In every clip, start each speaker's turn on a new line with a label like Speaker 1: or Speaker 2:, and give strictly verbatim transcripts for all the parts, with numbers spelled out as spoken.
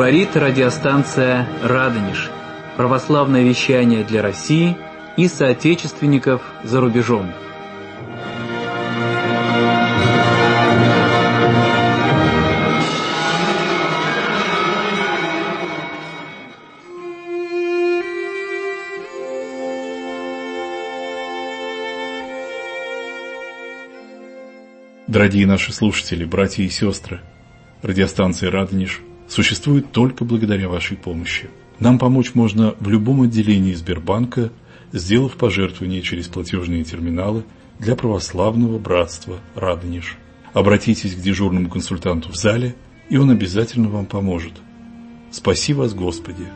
Speaker 1: Говорит радиостанция «Радонеж». Православное вещание для России и соотечественников за рубежом.
Speaker 2: Дорогие наши слушатели, братья и сестры, радиостанция «Радонеж» существует только благодаря вашей помощи. Нам помочь можно в любом отделении Сбербанка, сделав пожертвование через платежные терминалы для православного братства «Радонеж». Обратитесь к дежурному консультанту в зале, и он обязательно вам поможет. Спаси вас, Господи!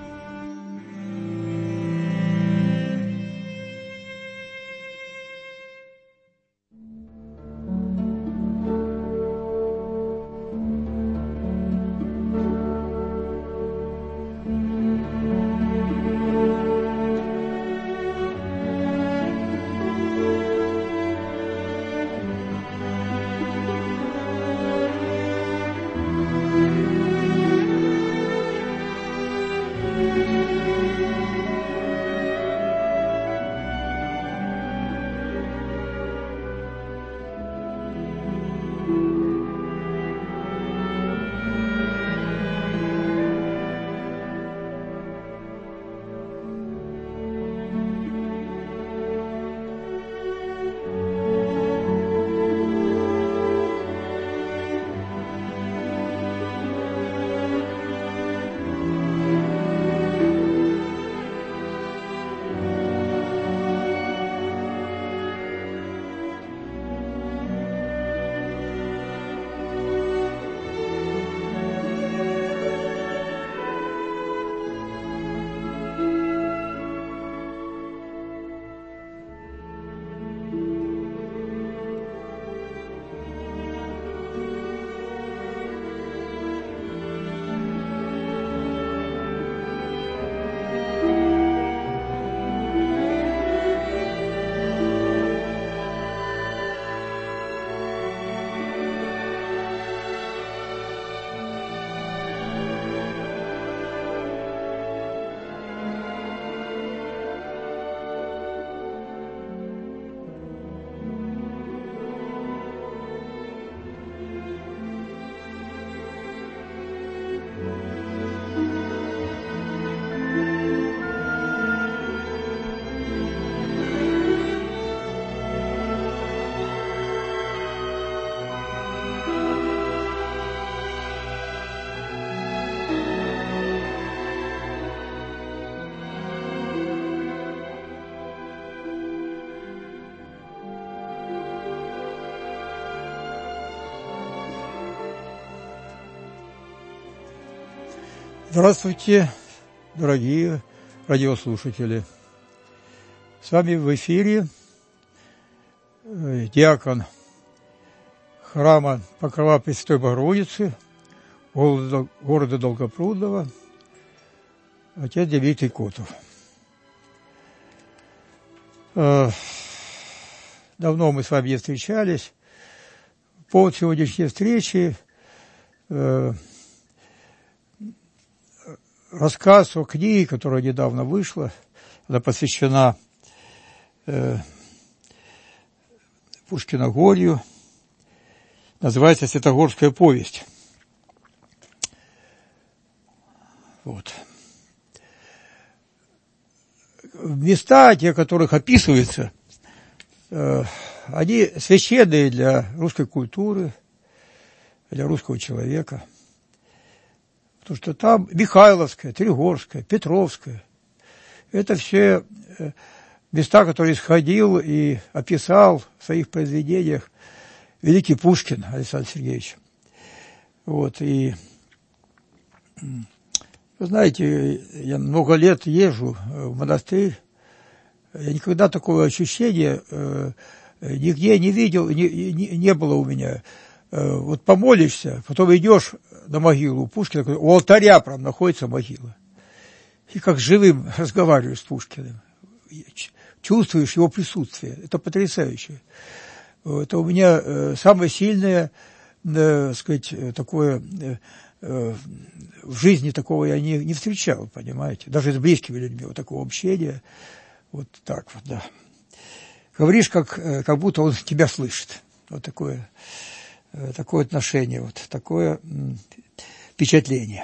Speaker 3: Здравствуйте, дорогие радиослушатели! С вами в эфире диакон храма Покрова Пресвятой Богородицы города Долгопрудного, отец Дмитрий Котов. Давно мы с вами не встречались. Повод сегодняшней встречи рассказ о книге, которая недавно вышла. Она посвящена э, Пушкиногорью. Называется «Святогорская повесть». Вот. Места, те, которых описываются, э, они священные для русской культуры, для русского человека. Потому что там Михайловская, Тригорская, Петровская. Это все места, которые исходил и описал в своих произведениях великий Пушкин Александр Сергеевич. Вот, и вы знаете, я много лет езжу в монастырь. Я никогда такого ощущения э, нигде не видел, не, не, не было у меня. Э, вот помолишься, потом идешь на могилу у Пушкина, у алтаря прям находится могила. И как живым разговариваешь с Пушкиным. Чувствуешь его присутствие. Это потрясающе. Это у меня самое сильное, так сказать, такое э, в жизни такого я не, не встречал, понимаете, даже с близкими людьми, вот такого общения, вот так вот, да. Говоришь, как, как будто он тебя слышит, вот такое, такое отношение, вот такое впечатление.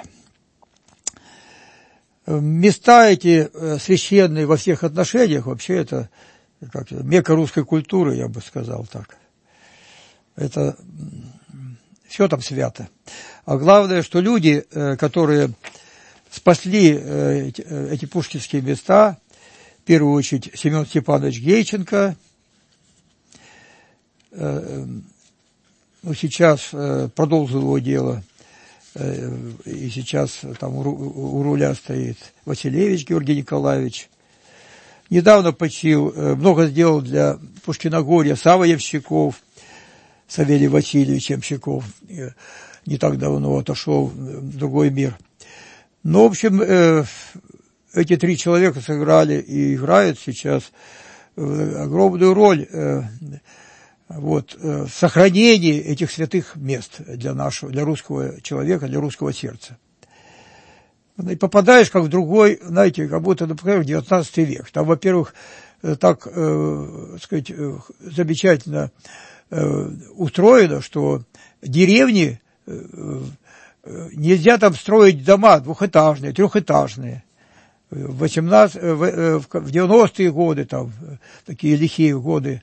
Speaker 3: Места эти священные во всех отношениях, вообще это как, мекка русской культуры, я бы сказал так. Это все там свято. А главное, что люди, которые спасли эти, эти пушкинские места, в первую очередь Семен Степанович Гейченко, ну, сейчас продолжил его дело, и сейчас там у руля стоит Василевич Георгий Николаевич. Недавно почил, много сделал для Пушкиногорья Савва Ямщиков, Савелий Васильевич Ямщиков, не так давно отошел в другой мир. Ну, в общем, эти три человека сыграли и играют сейчас огромную роль вот, в сохранении этих святых мест для нашего, для русского человека, для русского сердца. И попадаешь как в другой, знаете, как будто, например, в девятнадцатый век. Там, во-первых, так, э, сказать, замечательно э, устроено, что деревни, э, нельзя там строить дома двухэтажные, трехэтажные. В, восемнадцатые, в девяностые годы, там, такие лихие годы,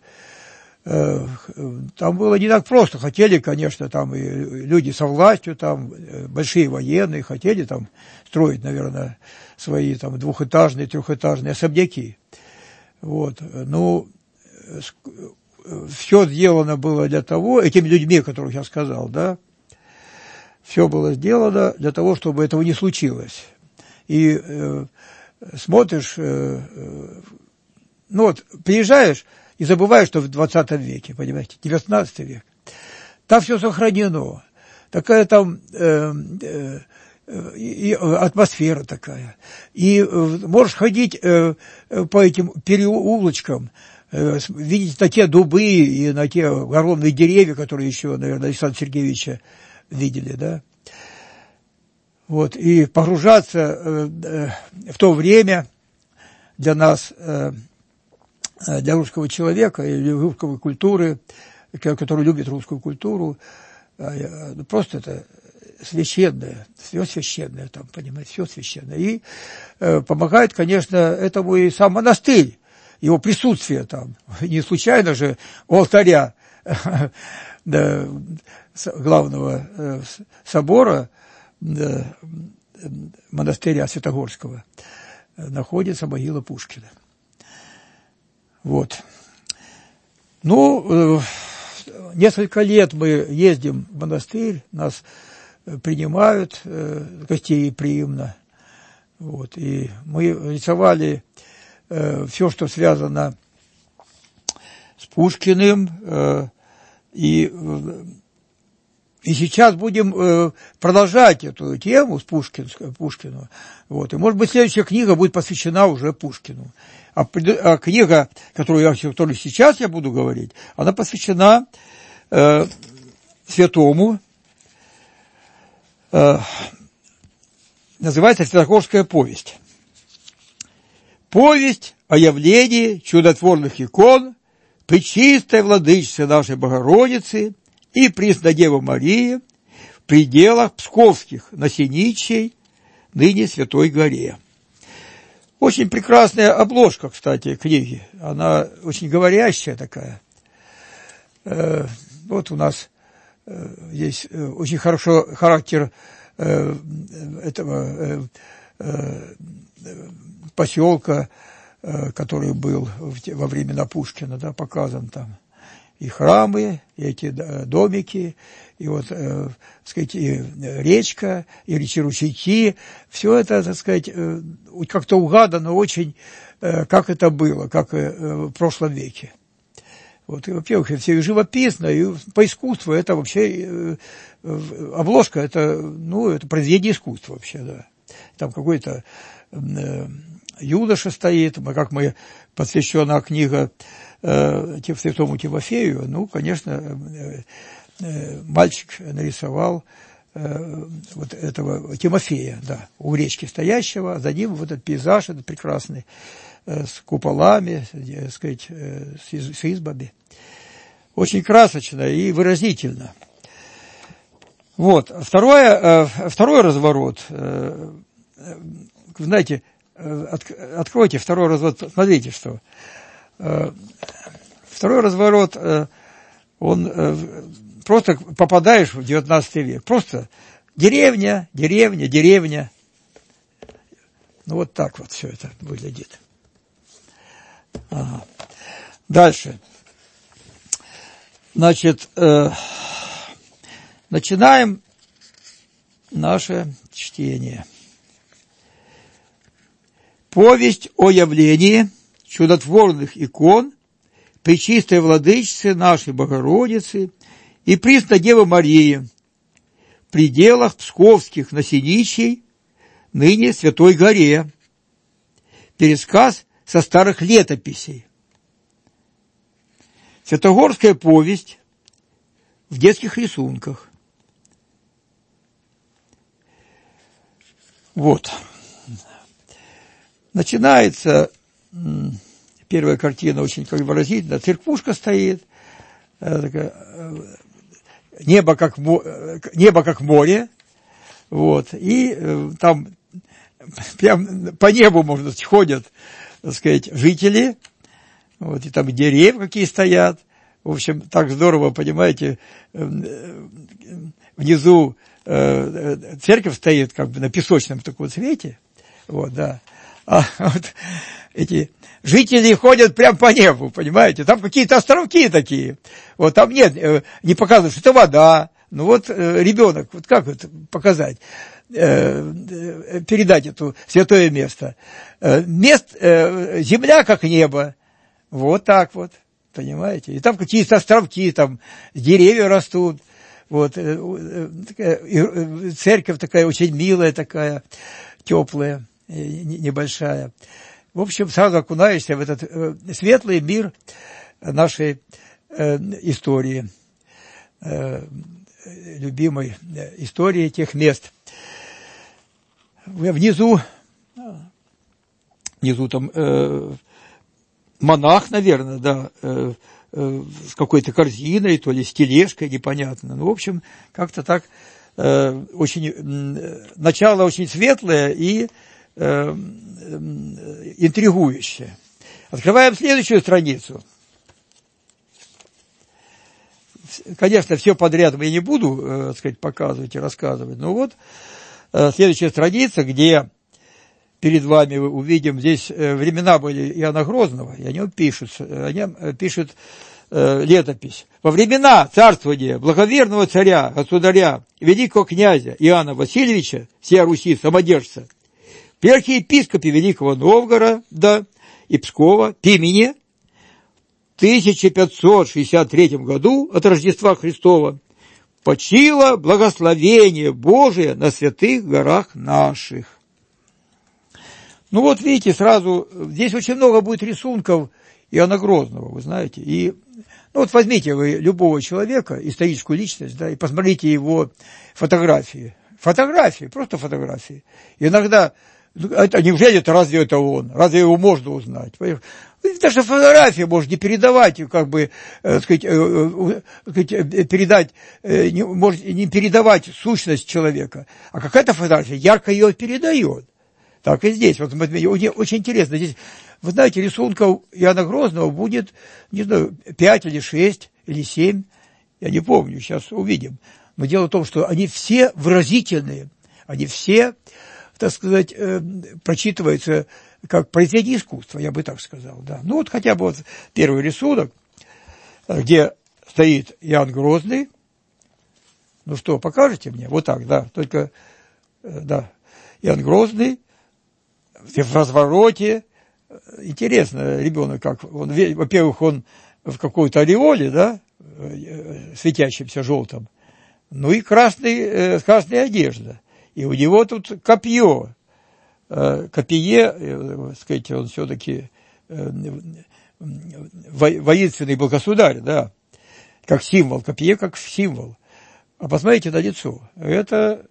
Speaker 3: там было не так просто. Хотели, конечно, там и люди со властью, там большие военные, хотели там строить, наверное, свои там двухэтажные, трехэтажные особняки. Вот. Ну, все сделано было для того, этими людьми, которых я сказал, да, все было сделано для того, чтобы этого не случилось. И э, смотришь, э, э, ну вот, приезжаешь, и забываешь, что в двадцатом веке, понимаете, девятнадцатый век. Там все сохранено. Такая там э, э, и атмосфера такая. И э, можешь ходить э, по этим переулочкам, э, видеть на те дубы и на те огромные деревья, которые еще, наверное, Александра Сергеевича видели, да. Вот, и погружаться э, э, в то время для нас... Э, для русского человека или русской культуры, который любит русскую культуру, просто это священное, все священное там, понимаете, все священное. И э, помогает, конечно, этому и сам монастырь, его присутствие там. Не случайно же у алтаря да, главного э, собора да, монастыря Святогорского находится могила Пушкина. Вот. Ну, несколько лет мы ездим в монастырь, нас принимают, гостеприимно. Вот. И мы рисовали все, что связано с Пушкиным. И, и сейчас будем продолжать эту тему с Пушкину. Вот. И, может быть, следующая книга будет посвящена уже Пушкину. А, а книга, которую я, которую сейчас я буду говорить, она посвящена э, святому, э, называется «Святогорская повесть». Повесть о явлении чудотворных икон Пречистой Владычицы нашей Богородицы и Преснодевы Марии в пределах Псковских на Синичьей, ныне Святой горе. Очень прекрасная обложка, кстати, книги. Она очень говорящая такая. Э, вот у нас э, здесь э, очень хорошо характер э, этого э, э, поселка, э, который был в, во времена Пушкина, да, показан там. И храмы, и эти домики, и вот, э, так сказать, и речка, и ручейки, все это, так сказать, э, как-то угадано очень, э, как это было, как э, в прошлом веке. Вот, и, во-первых, все живописно, и по искусству это вообще, э, обложка, это, ну, это произведение искусства вообще, да. Там какой-то э, юноша стоит, как мы, посвящена книга э, святому Тимофею, ну, конечно, э, э, мальчик нарисовал э, вот этого Тимофея, да, у речки стоящего, за ним вот этот пейзаж этот прекрасный, э, с куполами, э, сказать, э, с, из, с избами. Очень красочно и выразительно. Вот. Второе, э, второй разворот. Э, э, знаете, э, от, откройте второй разворот, смотрите, что. Э, второй разворот, э, он э, просто попадаешь в девятнадцатый век. Просто деревня, деревня, деревня. Ну, вот так вот все это выглядит. Ага. Дальше. Значит, э, начинаем наше чтение. Повесть о явлении чудотворных икон Пречистой Владычицы нашей Богородицы и Пресной Девы Марии в пределах Псковских на Синичьей, ныне Святой Горе. Пересказ со старых летописей. Святогорская повесть в детских рисунках. Вот. Начинается первая картина очень как выразительно. Церквушка стоит, такая, небо как, небо как море, вот, и там прям по небу, можно сказать, ходят, так сказать, жители, вот, и там деревья какие стоят. В общем, так здорово, понимаете, внизу церковь стоит как бы на песочном таком цвете, вот, да, а вот эти жители ходят прямо по небу, понимаете, там какие-то островки такие, вот, там нет, не показывают, что это вода, ну вот ребенок, вот как это показать, передать это святое место, мест, земля как небо, вот так вот, понимаете, и там какие-то островки, там деревья растут, вот, церковь такая очень милая такая, теплая, небольшая. В общем, сразу окунаешься в этот светлый мир нашей истории, любимой истории тех мест. Внизу, внизу там монах, наверное, да, с какой-то корзиной, то ли с тележкой, непонятно. Ну, в общем, как-то так очень, начало очень светлое и интригующее. Открываем следующую страницу. Конечно, все подряд я не буду, так сказать, показывать и рассказывать, но вот следующая страница, где перед вами мы увидим, здесь времена были Иоанна Грозного, и о нем пишут, о нем пишут э, летопись. Во времена царствования благоверного царя, государя, великого князя Иоанна Васильевича, всея Руси, самодержца, при архиепископе Великого Новгорода и Пскова Пимене в тысяча пятьсот шестьдесят третьем году от Рождества Христова почило благословение Божие на святых горах наших. Ну вот видите, сразу, здесь очень много будет рисунков Иоанна Грозного, вы знаете, и, ну вот возьмите вы любого человека, историческую личность, да, и посмотрите его фотографии, фотографии, просто фотографии, иногда, это, неужели это, разве это он, разве его можно узнать, даже фотография может не передавать, как бы, э, сказать, э, э, передать, э, не, может не передавать сущность человека, а какая-то фотография ярко ее передает. Так и здесь, вот очень интересно, здесь, вы знаете, рисунков Иоанна Грозного будет, не знаю, пять или шесть, или семь, я не помню, сейчас увидим. Но дело в том, что они все выразительные, они все, так сказать, прочитываются как произведение искусства, я бы так сказал, да. Ну вот хотя бы вот первый рисунок, где стоит Иоанн Грозный, ну что, покажете мне? Вот так, да, только, да, Иоанн Грозный, в развороте. Интересно, ребенок как, он, во-первых, он в какой-то ореоле, да, светящемся желтом, ну и красный, красная одежда, и у него тут копье, копье, сказать, он все-таки воинственный был государь, да, как символ, копье как символ. А посмотрите на лицо. Это,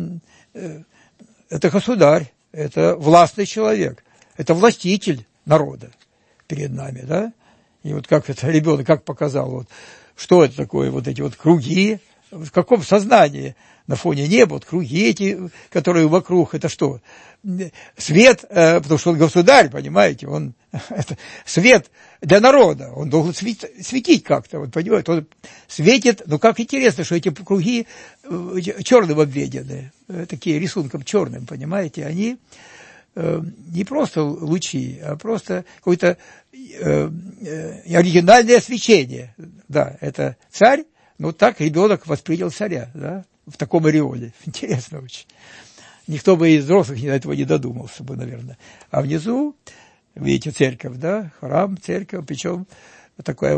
Speaker 3: это государь, это властный человек, это властитель народа перед нами, да? И вот как это ребенок, как показал, вот, что это такое, вот эти вот круги, в каком сознании на фоне неба, вот круги эти, которые вокруг, это что? Свет, потому что он государь, понимаете, он это свет для народа, он должен светить как-то, вот, понимаете, он светит, ну как интересно, что эти круги черным обведены, такие рисунком черным, понимаете, они не просто лучи, а просто какое-то э, э, оригинальное свечение. Да, это царь, но так ребенок воспринял царя, да, в таком ореоле. Интересно очень. Никто бы из взрослых до этого не додумался бы, наверное. А внизу, видите, церковь, да, храм, церковь, причем такое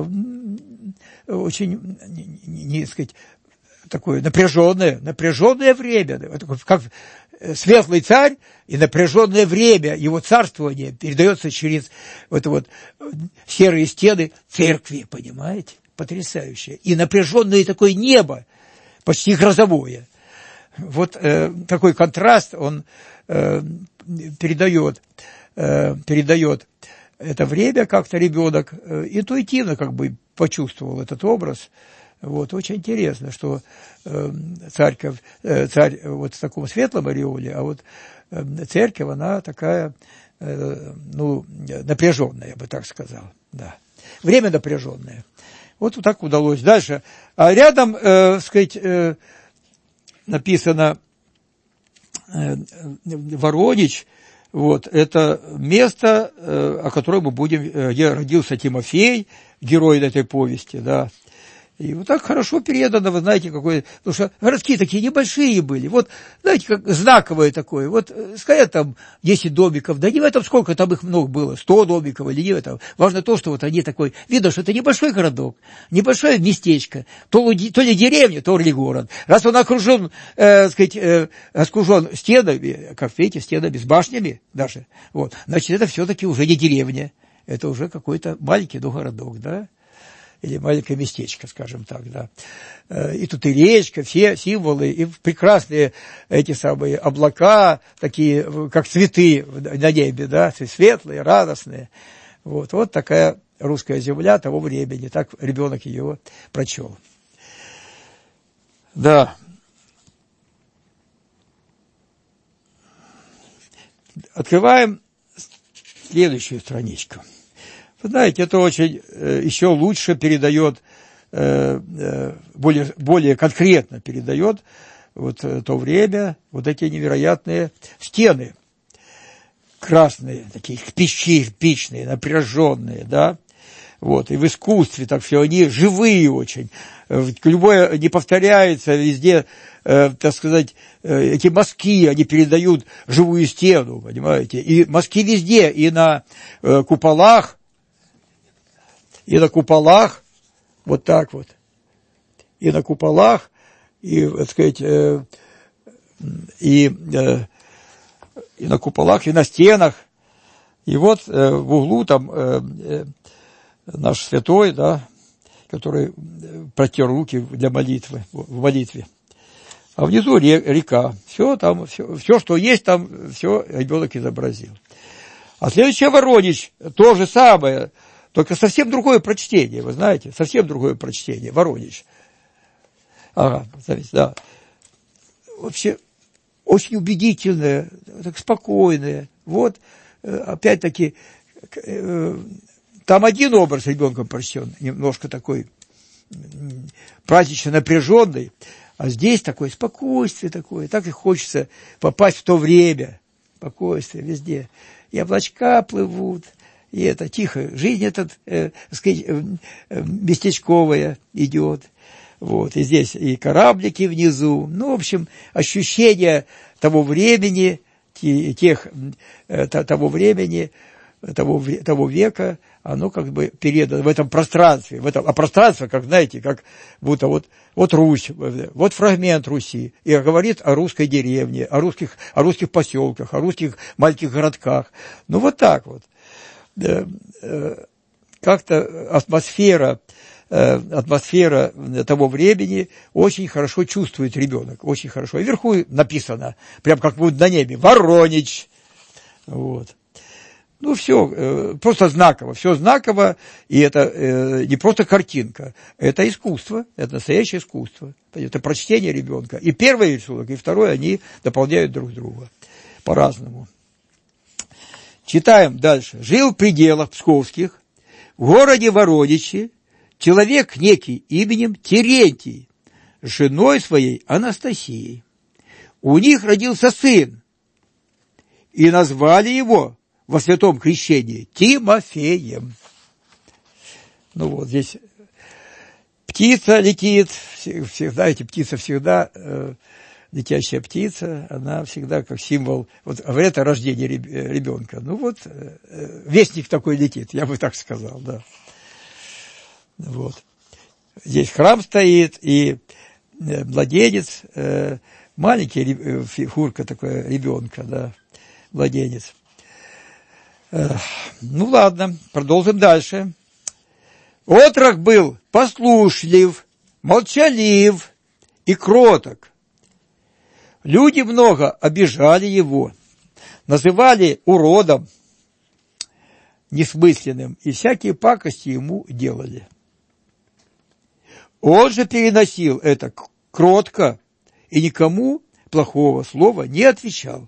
Speaker 3: очень, не, не сказать, такое напряженное, напряженное время, как светлый царь, и напряженное время его царствования передается через вот, вот серые стены церкви, понимаете? Потрясающе. И напряженное такое небо, почти грозовое. Вот э, такой контраст он э, передает, э, передает это время, как-то ребенок э, интуитивно как бы почувствовал этот образ. Вот, очень интересно, что э, церковь, э, царь вот в таком светлом ореоле, а вот э, церковь, она такая, э, ну, напряженная, я бы так сказал, да. Время напряженное. Вот так удалось. Дальше. А рядом, э, сказать, э, написано э, Воронич, вот, это место, э, о котором мы будем, э, где родился Тимофей, герой этой повести, да. И вот так хорошо передано, вы знаете, какое... Потому что городки такие небольшие были. Вот, знаете, как знаковое такое. Вот, сказать, там десять домиков, да не в этом сколько, там их много было, сто домиков или не в этом. Важно то, что вот они такой... Видно, что это небольшой городок, небольшое местечко. То, то ли деревня, то ли город. Раз он окружен, э, сказать, э, окружен стенами, как видите, стенами с башнями даже, вот, значит, это все-таки уже не деревня. Это уже какой-то маленький, ну, городок, да? Или маленькое местечко, скажем так, да. И тут и речка, все символы, и прекрасные эти самые облака, такие, как цветы на небе, да, светлые, радостные. Вот, вот такая русская земля того времени, так ребенок ее прочел. Да. Открываем следующую страничку. Вы знаете, это очень э, еще лучше передает, э, э, более, более конкретно передает вот э, то время, вот эти невероятные стены красные, такие пищи, пичные, напряженные, да, вот, и в искусстве так все, они живые очень, любое не повторяется, везде, э, так сказать, э, эти мазки, они передают живую стену, понимаете, и мазки везде, и на э, куполах, и на куполах, вот так вот, и на куполах, и, так сказать, э, и, э, и на куполах, и на стенах. И вот э, в углу там э, э, наш святой, да, который протер руки для молитвы, в молитве. А внизу река. Все там, все, все, что есть там, все ребенок изобразил. А следующее Воронич, то же самое, только совсем другое прочтение, вы знаете, совсем другое прочтение, Воронич. Ага, смотрите, да. Вообще, очень убедительное, так спокойное. Вот, опять-таки, там один образ ребенком прочтен, немножко такой празднично напряженный, а здесь такое спокойствие такое, так и хочется попасть в то время. Спокойствие везде. И облачка плывут, и это тихо. Жизнь эта, э, так сказать, э, э, местечковая идет. Вот, и здесь и кораблики внизу. Ну, в общем, ощущение того времени, тех, э, того времени, того, того века, оно как бы передано в этом пространстве. В этом, а пространство, как знаете, как будто вот, вот Русь, вот фрагмент Руси. И говорит о русской деревне, о русских, о русских поселках, о русских маленьких городках. Ну, вот так вот. Как-то атмосфера атмосфера того времени очень хорошо чувствует ребенок, очень хорошо. И вверху написано, прям как будет на небе, Воронич. Вот. Ну, все, просто знаково, все знаково, и это не просто картинка, это искусство, это настоящее искусство. Это прочтение ребенка. И первый рисунок, и второй, они дополняют друг друга по-разному. Читаем дальше. Жил в пределах псковских, в городе Вороничи, человек некий именем Терентий, с женой своей Анастасией. У них родился сын, и назвали его во святом крещении Тимофеем. Ну вот здесь птица летит, все, знаете, птица всегда, э, летящая птица, она всегда как символ, вот это рождение ребенка. Ну вот, э, вестник такой летит, я бы так сказал, да. Вот. Здесь храм стоит, и младенец, э, маленький э, фигурка такая ребенка, да, младенец. Э, ну ладно, продолжим дальше. Отрок был послушлив, молчалив и кроток. Люди много обижали его, называли уродом, несмысленным, и всякие пакости ему делали. Он же переносил это кротко и никому плохого слова не отвечал.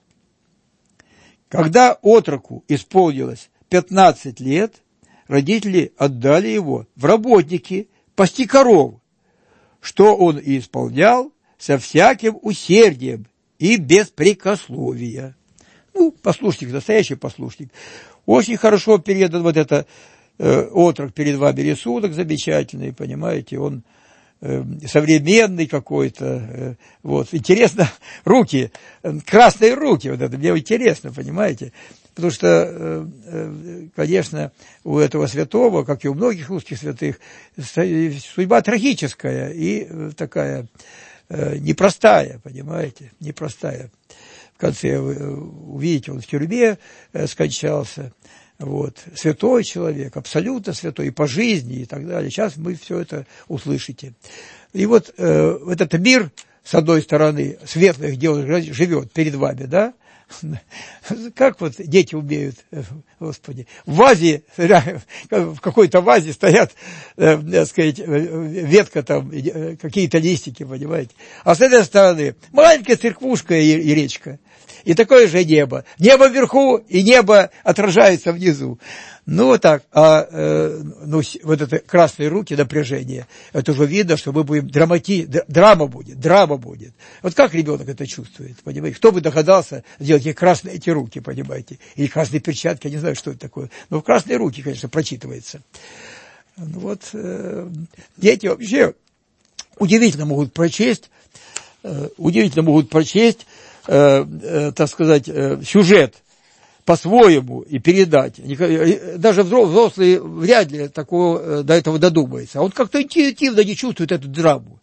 Speaker 3: Когда отроку исполнилось пятнадцать лет, родители отдали его в работники пасти коров, что он и исполнял со всяким усердием и беспрекословия. Ну, послушник, настоящий послушник. Очень хорошо передан вот это э, отрок перед вами рисунок замечательный, понимаете, он э, современный какой-то. Э, вот, интересно, руки, э, красные руки, вот это мне интересно, понимаете, потому что, э, э, конечно, у этого святого, как и у многих русских святых, судьба трагическая и э, такая э, непростая, понимаете, непростая. В конце вы увидите, он в тюрьме скончался, вот, святой человек, абсолютно святой, и по жизни, и так далее. Сейчас мы все это услышите. И вот э, этот мир, с одной стороны, светлый, где он живет перед вами, да, как вот дети умеют, Господи, в вазе, в какой-то вазе стоят, так сказать, ветка там, какие-то листики, понимаете. А с этой стороны маленькая церквушка и, и речка. И такое же небо. Небо вверху, и небо отражается внизу. Ну, вот так. А э, ну, вот это красные руки, напряжение, это уже видно, что мы будем драмати... драма будет, драма будет. Вот как ребенок это чувствует, понимаете? Кто бы догадался сделать эти красные эти руки, понимаете? Или красные перчатки, я не знаю, что это такое. Но в красные руки, конечно, прочитывается. Ну, вот э, дети вообще удивительно могут прочесть, э, удивительно могут прочесть, э, э, так сказать, э, сюжет по-своему и передать. Даже взрослый вряд ли такого, до этого додумается. А он как-то интуитивно не чувствует эту драму.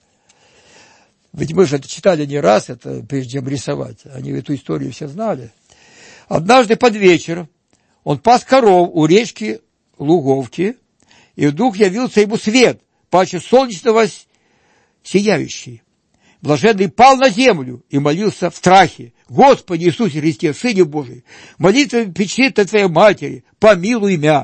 Speaker 3: Ведь мы же это читали не раз, это прежде чем рисовать. Они эту историю все знали. Однажды под вечер он пас коров у речки Луговки, и вдруг явился ему свет, паче солнечного сияющий. Блаженный пал на землю и молился в страхе: «Господи Иисусе Христе, Сыне Божий, молитва печи Твоей Матери, помилуй мя».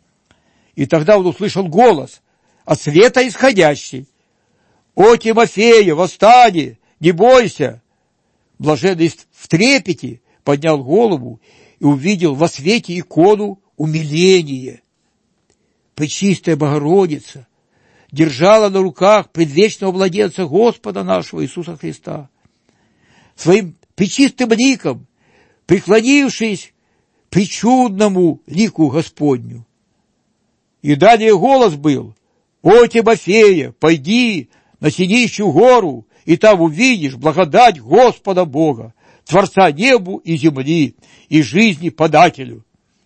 Speaker 3: И тогда он услышал голос от света исходящий: «О, Тимофея, восстань, не бойся!» Блаженный в трепете поднял голову и увидел во свете икону умиления. Пречистая Богородица держала на руках предвечного младенца Господа нашего Иисуса Христа. Своим пречистым ликом, преклонившись к пречудному лику Господню. И далее голос был: «О, Тимофея, пойди на Синищую гору, и там увидишь благодать Господа Бога, Творца небу и земли, и жизни подателю».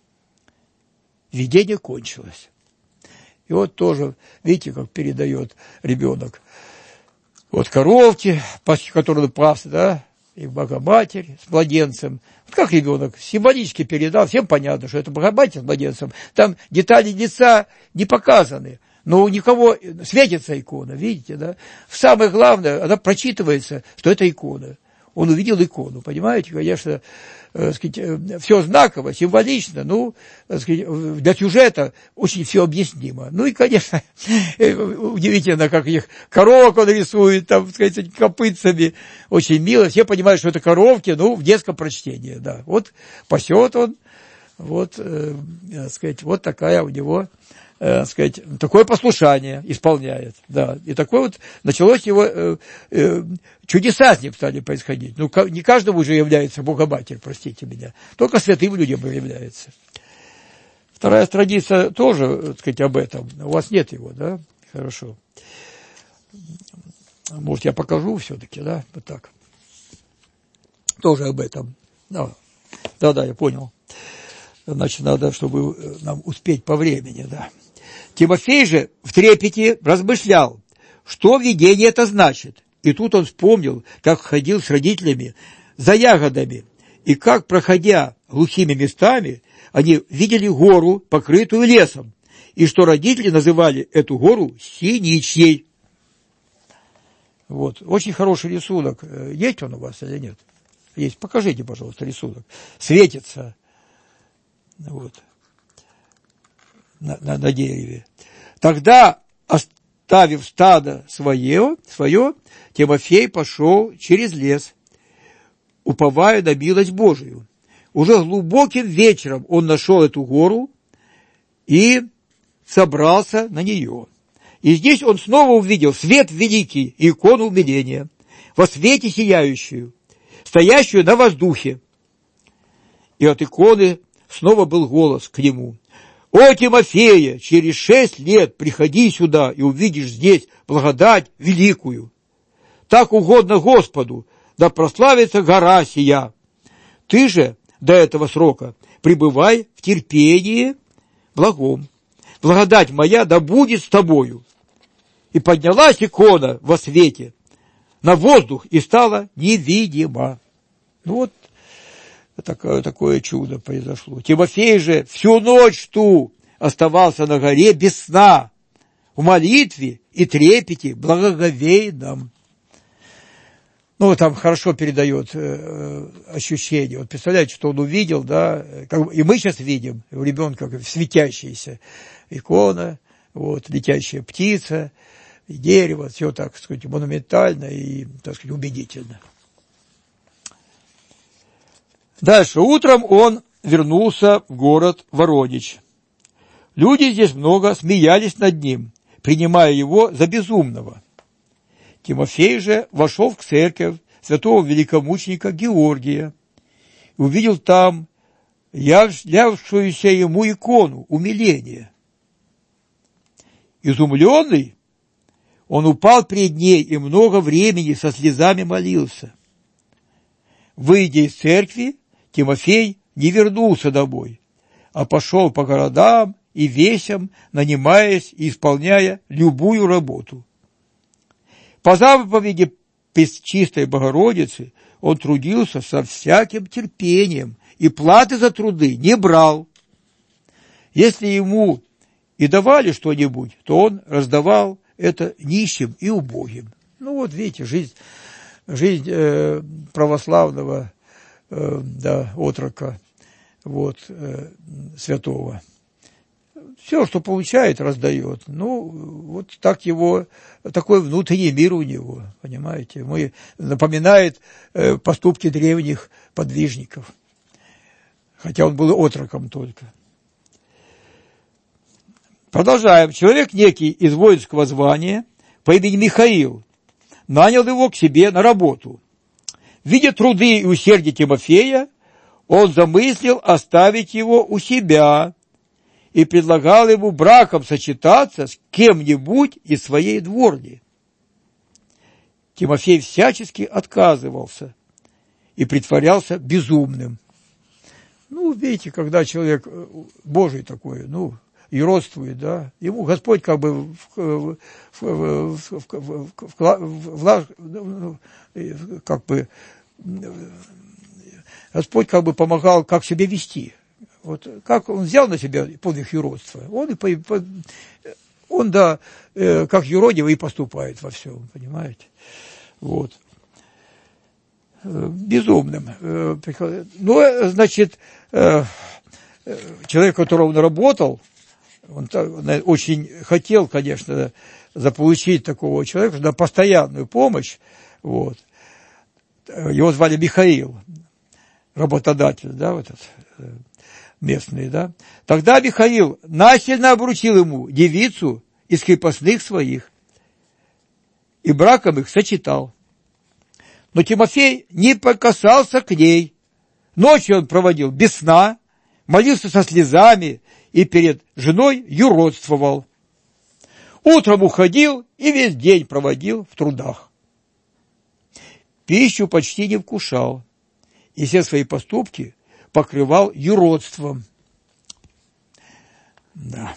Speaker 3: Видение кончилось. И вот тоже, видите, как передает ребенок. Вот коровки, которые пас, да, и Богоматерь с младенцем. Вот как ребенок символически передал, всем понятно, что это Богоматерь с младенцем. Там детали лица не показаны, Но у никого светится икона, видите, да? Самое главное, она прочитывается, что это икона. Он увидел икону, понимаете, конечно, э, сказать, э, все знаково, символично, ну, так сказать, для сюжета очень все объяснимо. Ну и, конечно, удивительно, как их коровок он рисует, там, так сказать, копытцами, очень мило. Все понимают, что это коровки, ну, в детском прочтении, да. Вот пасет он, вот, э, так сказать, вот такая у него, э, сказать, такое послушание исполняет, да, и такое вот началось его, э, э, чудеса с ним стали происходить. Ну, не каждому же является Богоматерь, простите меня, только святым людям является. Вторая страница тоже, так сказать, об этом, у вас нет его, да, хорошо. Может, я покажу все-таки, да, вот так. Тоже об этом, да, да, я понял. Значит, надо, чтобы нам успеть по времени, да. Тимофей же в трепете размышлял, что видение это значит. И тут он вспомнил, как ходил с родителями за ягодами, и как, проходя глухими местами, они видели гору, покрытую лесом, и что родители называли эту гору Синичьей. Вот, очень хороший рисунок. Есть он у вас или нет? Есть. Покажите, пожалуйста, рисунок. Светится. Вот. На, на, на дереве. Тогда, оставив стадо свое, свое, Тимофей пошел через лес, уповая на милость Божию. Уже глубоким вечером он нашел эту гору и собрался на нее. И здесь он снова увидел свет великий, икону умиления, во свете сияющую, стоящую на воздухе. И от иконы снова был голос к нему. «О, Тимофея, через шесть лет приходи сюда и увидишь здесь благодать великую. Так угодно Господу, да прославится гора сия. Ты же до этого срока пребывай в терпении благом. Благодать моя да будет с тобою». И поднялась икона во свете на воздух и стала невидима. Ну вот такое, такое чудо произошло. Тимофей же всю ночь ту оставался на горе без сна, в молитве и трепете благоговейном. Ну, там хорошо передает э, ощущение. Вот представляете, что он увидел, да, как, и мы сейчас видим у ребенка светящаяся икона, вот, летящая птица, и дерево, все, так сказать, монументально и, так сказать, убедительно. Дальше. Утром он вернулся в город Воронич. Люди здесь много смеялись над ним, принимая его за безумного. Тимофей же вошел в церковь святого великомученика Георгия и увидел там явшуюся ему икону умиления. Изумленный, он упал перед ней и много времени со слезами молился. Выйдя из церкви, Тимофей не вернулся домой, а пошел по городам и весям, нанимаясь и исполняя любую работу. По заповеди Пречистой Богородицы он трудился со всяким терпением и платы за труды не брал. Если ему и давали что-нибудь, то он раздавал это нищим и убогим. Ну вот видите, жизнь, жизнь э, православного э, да, отрока, вот, э, святого. Все, что получает, раздает. Ну, вот так его, такой внутренний мир у него, понимаете. Мы, напоминает э, поступки древних подвижников. Хотя он был отроком только. Продолжаем. Человек некий из воинского звания по имени Михаил нанял его к себе на работу. Видя труды и усердие Тимофея, он замыслил оставить его у себя и предлагал ему браком сочетаться с кем-нибудь из своей дворни. Тимофей всячески отказывался и притворялся безумным. Ну, видите, когда человек Божий такой, ну, и родствует, да, ему Господь как бы в, в, в, в, в, в, как бы Господь как бы помогал, как себя вести. Вот как он взял на себя подвиг юродства, он и по, по, Он, да, э, как юродивый и поступает во всем, понимаете? Вот. Э, безумным. Э, ну, значит, э, человек, которого он работал, он, он очень хотел, конечно, заполучить такого человека на постоянную помощь. Вот. Его звали Михаил, работодатель, да, вот этот местный, да. Тогда Михаил насильно обручил ему девицу из крепостных своих и браком их сочетал. Но Тимофей не прикасался к ней. Ночью он проводил без сна, молился со слезами и перед женой юродствовал. Утром уходил и весь день проводил в трудах. Пищу почти не вкушал, и все свои поступки покрывал юродством. Да.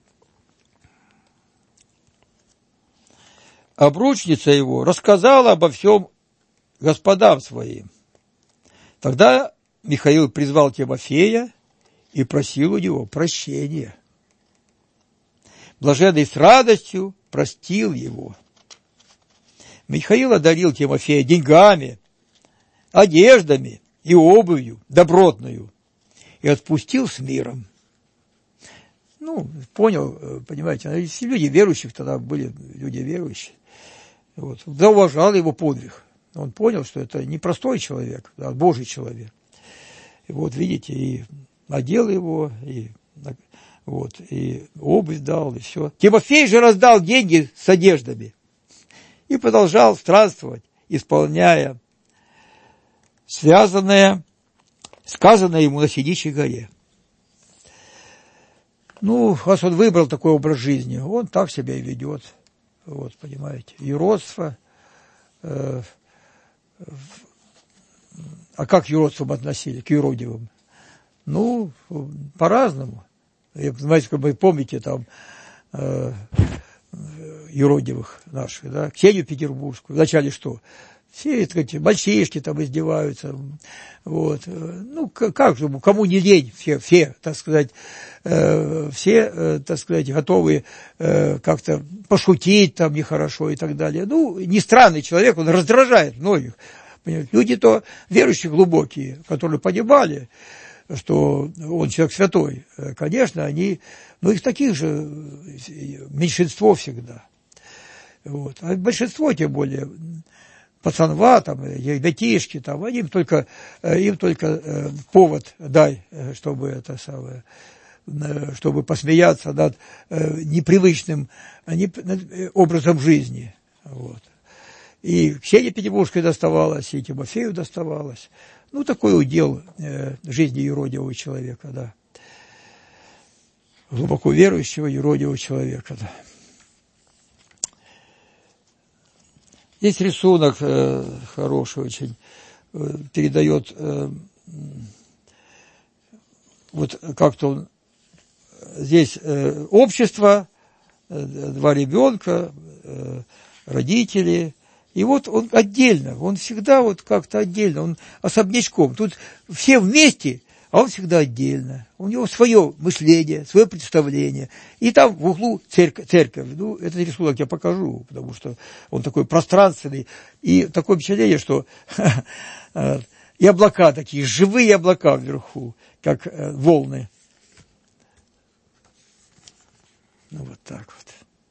Speaker 3: Обручница его рассказала обо всем господам своим. Тогда Михаил призвал Тимофея и просил у него прощения. Блаженный с радостью простил его. Михаил одарил Тимофея деньгами, одеждами и обувью добротную и отпустил с миром. Ну, понял, понимаете, люди верующих тогда были, люди верующие. Вот. Зауважал его подвиг. Он понял, что это не простой человек, а Божий человек. И вот, видите, и одел его, и, вот, и обувь дал, и все. Тимофей же раздал деньги с одеждами и продолжал странствовать, исполняя связанное, сказанное ему на Синичьей горе. Ну, раз он выбрал такой образ жизни, он так себя и ведет. Вот, понимаете, юродство. Э, а как юродством относили, к юродивым? Ну, по-разному. Знаете, как вы помните, там, э, юродивых наших, да, Ксению Петербургскую. Вначале что? Все, так сказать, мальчишки там издеваются. Вот. Ну, как же, кому не лень, все, все так сказать, э, все, э, так сказать, готовы э, как-то пошутить там нехорошо и так далее. Ну, не странный человек, он раздражает многих. Люди-то верующие глубокие, которые понимали, что он человек святой, конечно, они, ну, их таких же меньшинство всегда. Вот. А большинство, тем более, пацанва, там, ребятишки, там, им только, им только повод дай, чтобы это самое, чтобы посмеяться над непривычным образом жизни. Вот. И Ксении Петербургской доставалось, и Тимофею доставалось. Ну, такой удел э, жизни юродивого человека, да. Глубоко верующего юродивого человека, да. Здесь рисунок э, хороший очень, э, передает, э, вот как-то он, здесь э, общество, э, два ребенка, э, родители. И вот он отдельно, он всегда вот как-то отдельно, он особнячком. Тут все вместе, а он всегда отдельно. У него свое мышление, свое представление. И там в углу церковь. церковь. Ну, этот рисунок я покажу, потому что он такой пространственный. И такое впечатление, что и облака такие, живые облака вверху, как волны. Ну, вот так вот.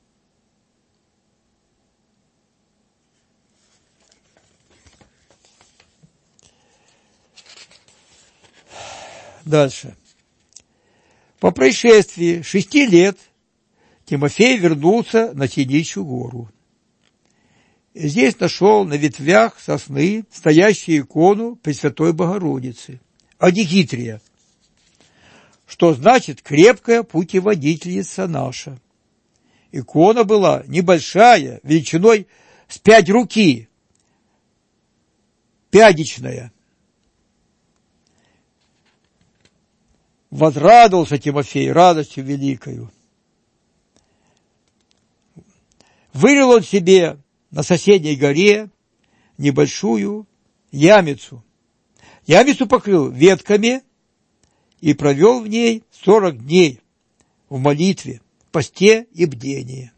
Speaker 3: Дальше. По происшествии шести лет Тимофей вернулся на Синичью гору. И здесь нашел на ветвях сосны стоящую икону Пресвятой Богородицы, Адигитрия, что значит крепкая путеводительница наша. Икона была небольшая, величиной с пять руки, пядечная. Возрадовался Тимофей радостью великою. Вырыл он себе на соседней горе небольшую ямицу. Ямицу покрыл ветками и провел в ней сорок дней в молитве, посте и бдении.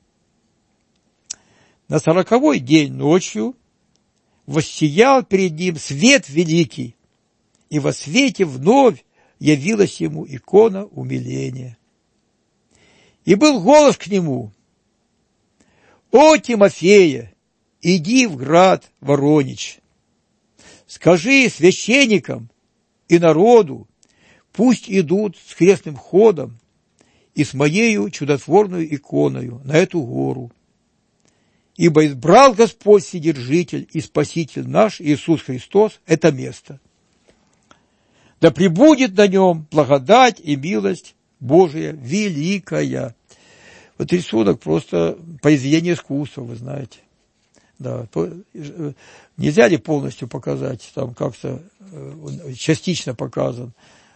Speaker 3: На сороковой день ночью воссиял перед ним свет великий, и во свете вновь явилась ему икона умиления. И был голос к нему: «О, Тимофея, иди в град Воронич, скажи священникам и народу, пусть идут с крестным ходом и с моею чудотворную иконою на эту гору. Ибо избрал Господь Вседержитель и Спаситель наш Иисус Христос это место. Да пребудет на нем благодать и милость Божия великая». Вот рисунок просто произведение искусства, вы знаете. Да, нельзя ли полностью показать, там как-то частично показан,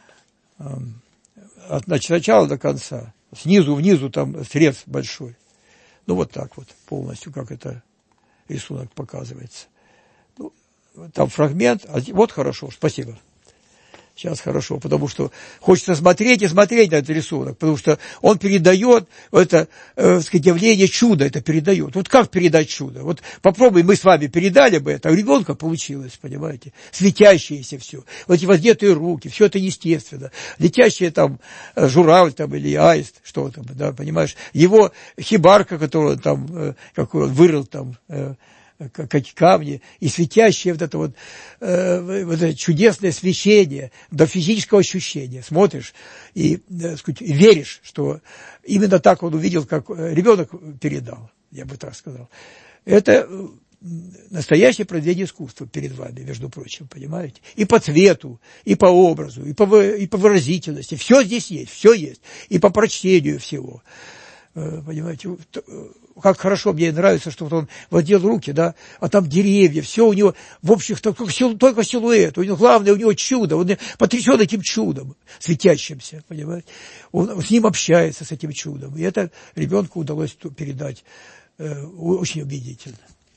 Speaker 3: от начала до конца, снизу внизу там срез большой. Ну, вот так вот полностью, как это рисунок показывается. Ну, там фрагмент, а вот хорошо, спасибо. Сейчас хорошо, потому что хочется смотреть и смотреть на этот рисунок, потому что он передает это, э, сказать, явление чуда, это передает. Вот как передать чудо? Вот попробуем, мы с вами передали бы это, а у ребенка получилось, понимаете, светящееся все, вот эти воздетые руки, все это естественно, летящие там журавль там или аист, что там, да, понимаешь, его хибарка, которую он там, э, какой он вырыл там, э, как камни, и светящее вот это вот, э, вот это чудесное свечение до физического ощущения. Смотришь и, так сказать, веришь, что именно так он увидел, как ребенок передал, я бы так сказал. Это настоящее произведение искусства перед вами, между прочим, понимаете? И по цвету, и по образу, и по, и по выразительности. Все здесь есть, все есть. И по прочтению всего. Понимаете, как хорошо, мне нравится, что вот он водил руки, да, а там деревья, все у него в общих, только, только силуэт, у него главное, у него чудо, он потрясен этим чудом, светящимся, понимаете, он с ним общается, с этим чудом, и это ребенку удалось передать э, очень убедительно.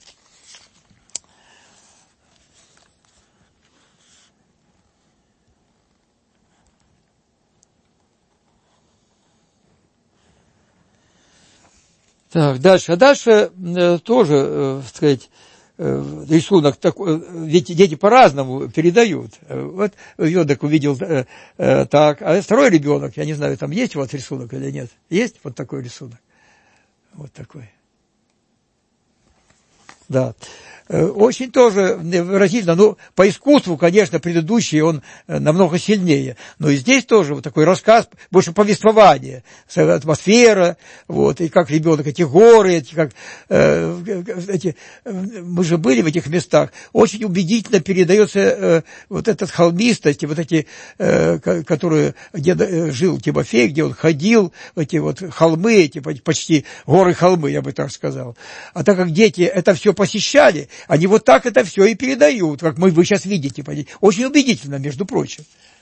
Speaker 3: Так, дальше. А дальше э, тоже, э, так сказать, э, рисунок такой, ведь дети по-разному передают. Вот ребенок увидел э, э, так, а второй ребенок, я не знаю, там есть у вас рисунок или нет? Есть вот такой рисунок? Вот такой. Да. Очень тоже выразительно, ну, по искусству, конечно, предыдущий, он намного сильнее, но и здесь тоже вот такой рассказ, больше повествование, атмосфера, вот, и как ребенок, эти горы, эти, как, э, эти, мы же были в этих местах, очень убедительно передается э, вот эта холмистость, вот эти, э, которые, где жил Тимофей, где он ходил, эти вот холмы, эти почти горы-холмы, я бы так сказал. А так как дети это все посещали, они вот так это все и передают, как мы, вы сейчас видите. Очень убедительно, между прочим.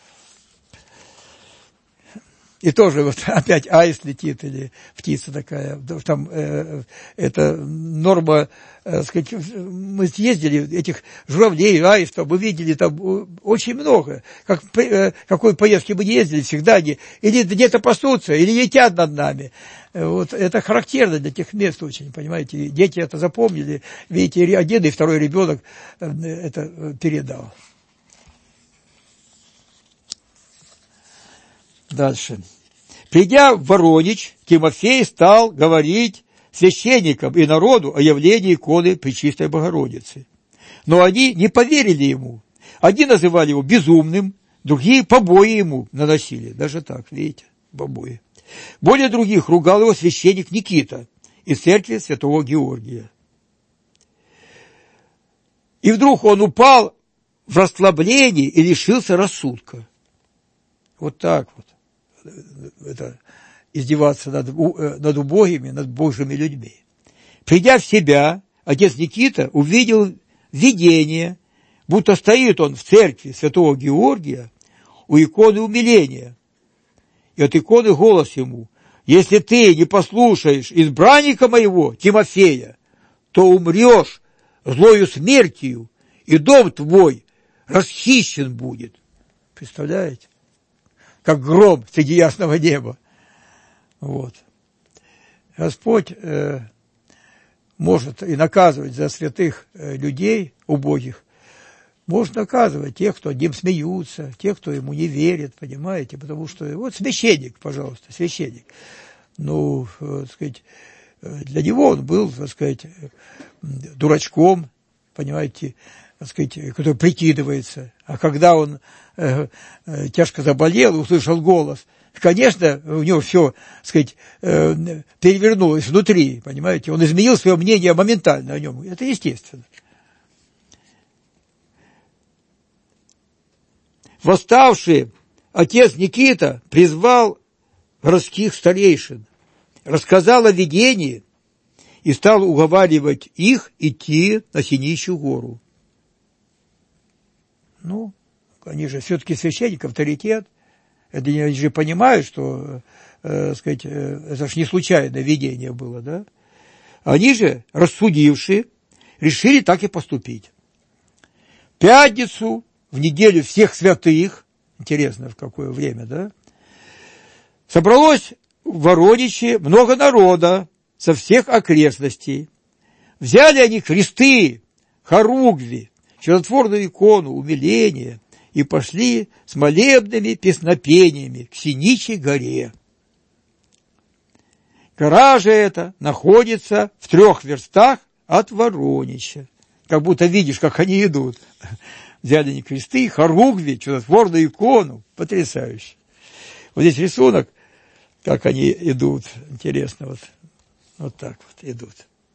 Speaker 3: И тоже вот опять аист летит или птица такая. Там э, это норма, э, сказать, мы съездили, этих журавлей, аистов, мы видели там очень много. Как, э, какой поездки мы не ездили, всегда они или где-то пасутся, или летят над нами. Вот это характерно для тех мест очень, понимаете. Дети это запомнили. Видите, один и второй ребенок это передал. Дальше. Придя в Воронич, Тимофей стал говорить священникам и народу о явлении иконы Пречистой Богородицы. Но они не поверили ему. Одни называли его безумным, другие побои ему наносили. Даже так, видите, побои. Более других ругал его священник Никита из церкви святого Георгия. И вдруг он упал в расслаблении и лишился рассудка. Вот так вот. Это издеваться над, над убогими, над божьими людьми. Придя в себя, отец Никита увидел видение, будто стоит он в церкви святого Георгия у иконы умиления. И от иконы голос ему: «Если ты не послушаешь избранника моего, Тимофея, то умрешь злою смертью, и дом твой расхищен будет». Представляете? Как гром среди ясного неба. Вот. Господь э, может и наказывать за святых э, людей, убогих, может наказывать тех, кто над ним смеются, тех, кто ему не верит, понимаете, потому что вот священник, пожалуйста, священник, ну, э, так сказать, для него он был, так сказать, дурачком, понимаете, так сказать, который прикидывается, а когда он э, э, тяжко заболел, услышал голос, конечно, у него все, так сказать, э, перевернулось внутри, понимаете, он изменил свое мнение моментально о нем, это естественно. Восставший отец Никита призвал городских старейшин, рассказал о видении и стал уговаривать их идти на Синичью гору. Ну, они же все-таки священник, авторитет. Это они же понимают, что, э, сказать, э, это же не случайное видение было, да? Они же, рассудившие, решили так и поступить. В пятницу, в неделю всех святых, интересно, в какое время, да, собралось в Ворониче много народа со всех окрестностей. Взяли они кресты, хоругви, чудотворную икону, умиление и пошли с молебными песнопениями к Синичьей горе. Гора же эта находится в трех верстах от Воронича. Как будто видишь, как они идут. Взяли они кресты, хоругви, чудотворную икону. Потрясающе. Вот здесь рисунок, как они идут. Интересно, вот, вот так вот идут.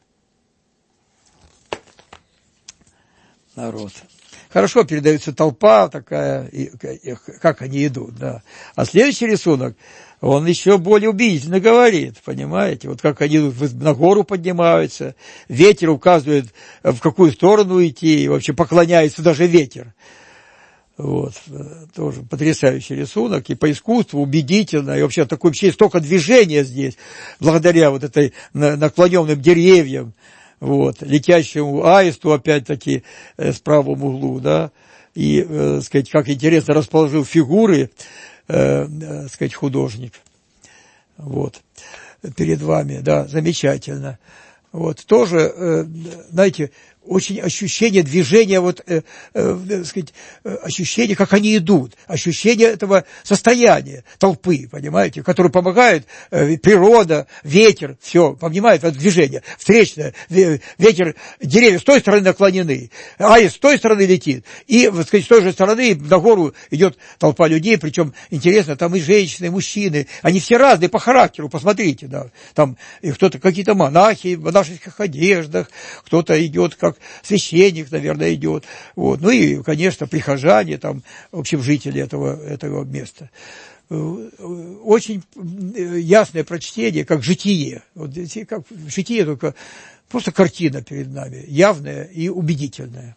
Speaker 3: Народ. Хорошо передается толпа такая, и, и, как они идут, да. А следующий рисунок, он еще более убедительно говорит, понимаете, вот как они на гору поднимаются, ветер указывает, в какую сторону идти, и вообще поклоняется даже ветер. Вот, тоже потрясающий рисунок, и по искусству убедительно, и вообще такое вообще столько движения здесь, благодаря вот этой наклоненным деревьям, вот, летящему аисту, опять-таки, э, с правом углу, да, и, э, сказать, как интересно расположил фигуры, э, э, сказать, художник, вот, перед вами, да, замечательно, вот, тоже, э, знаете, очень ощущение движения, вот, э, э, сказать, ощущение, как они идут, ощущение этого состояния толпы, понимаете, которое помогает э, природа, ветер, все, понимаете, это движение, встречное, ветер, деревья с той стороны наклонены, аист с той стороны летит, и, так сказать, с той же стороны на гору идет толпа людей, причем, интересно, там и женщины, и мужчины, они все разные по характеру, посмотрите, да, там кто-то, какие-то монахи в монашеских одеждах, кто-то идет как священник, наверное, идет. Вот. Ну и, конечно, прихожане, там, в общем, жители этого, этого места. Очень ясное прочтение, как житие. Вот, как житие, только просто картина перед нами, явная и убедительная.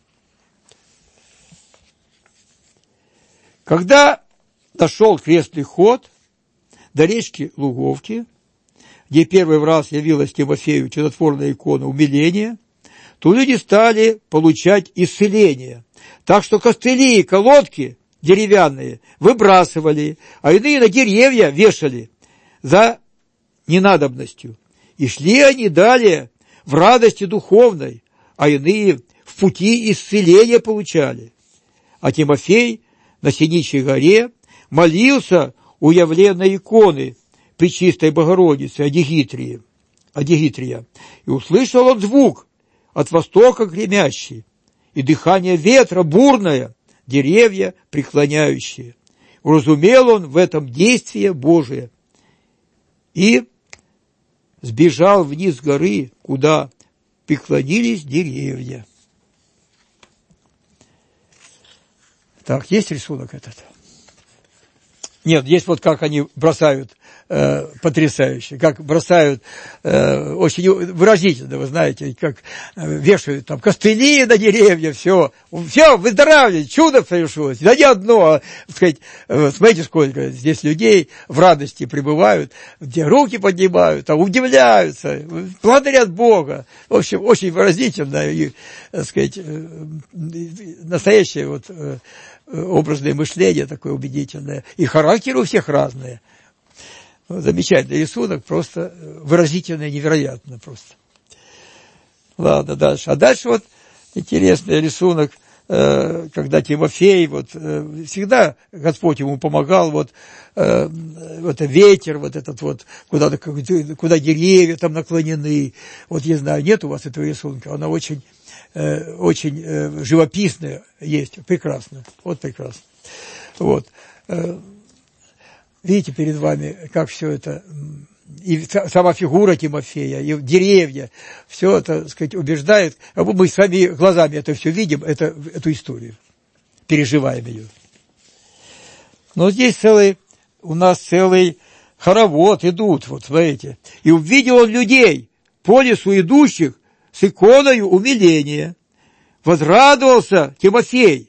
Speaker 3: Когда дошел крестный ход до речки Луговки, где первый раз явилась Тимофею чудотворная икона умиления, то люди стали получать исцеление. Так что костыли и колодки деревянные выбрасывали, а иные на деревья вешали за ненадобностью. И шли они далее в радости духовной, а иные в пути исцеления получали. А Тимофей на Синичьей горе молился у явленной иконы Пречистой Богородицы Адигитрии, Адигитрия, и услышал он звук от востока гремящий, и дыхание ветра бурное, деревья преклоняющие. Уразумел он в этом действие Божие и сбежал вниз горы, куда преклонились деревья. Так, есть рисунок этот? Нет, есть вот как они бросают, э, потрясающе, как бросают, э, очень выразительно, вы знаете, как э, вешают там костыли на деревья, все, все, выздоравливает, чудо совершилось, да не одно, а, так сказать, э, смотрите, сколько здесь людей в радости пребывают, где руки поднимают, а удивляются, благодарят Бога, в общем, очень выразительно и, так сказать, э, настоящее вот э, образное мышление такое убедительное, и характер у всех разные. Замечательный рисунок, просто выразительно, невероятно просто. Ладно, дальше. А дальше вот интересный рисунок, когда Тимофей, вот всегда Господь ему помогал, вот, вот ветер, вот этот вот, куда, куда деревья там наклонены. Вот я знаю, нет у вас этого рисунка, она очень, очень живописная есть, прекрасно, вот прекрасно. Вот. Видите перед вами, как все это, и сама фигура Тимофея, и деревья, все это, так сказать, убеждает. Мы сами глазами это все видим, это, эту историю, переживаем ее. Но здесь целый, у нас целый хоровод идут, вот смотрите. И увидел он людей по лесу идущих с иконою умиления. Возрадовался Тимофей.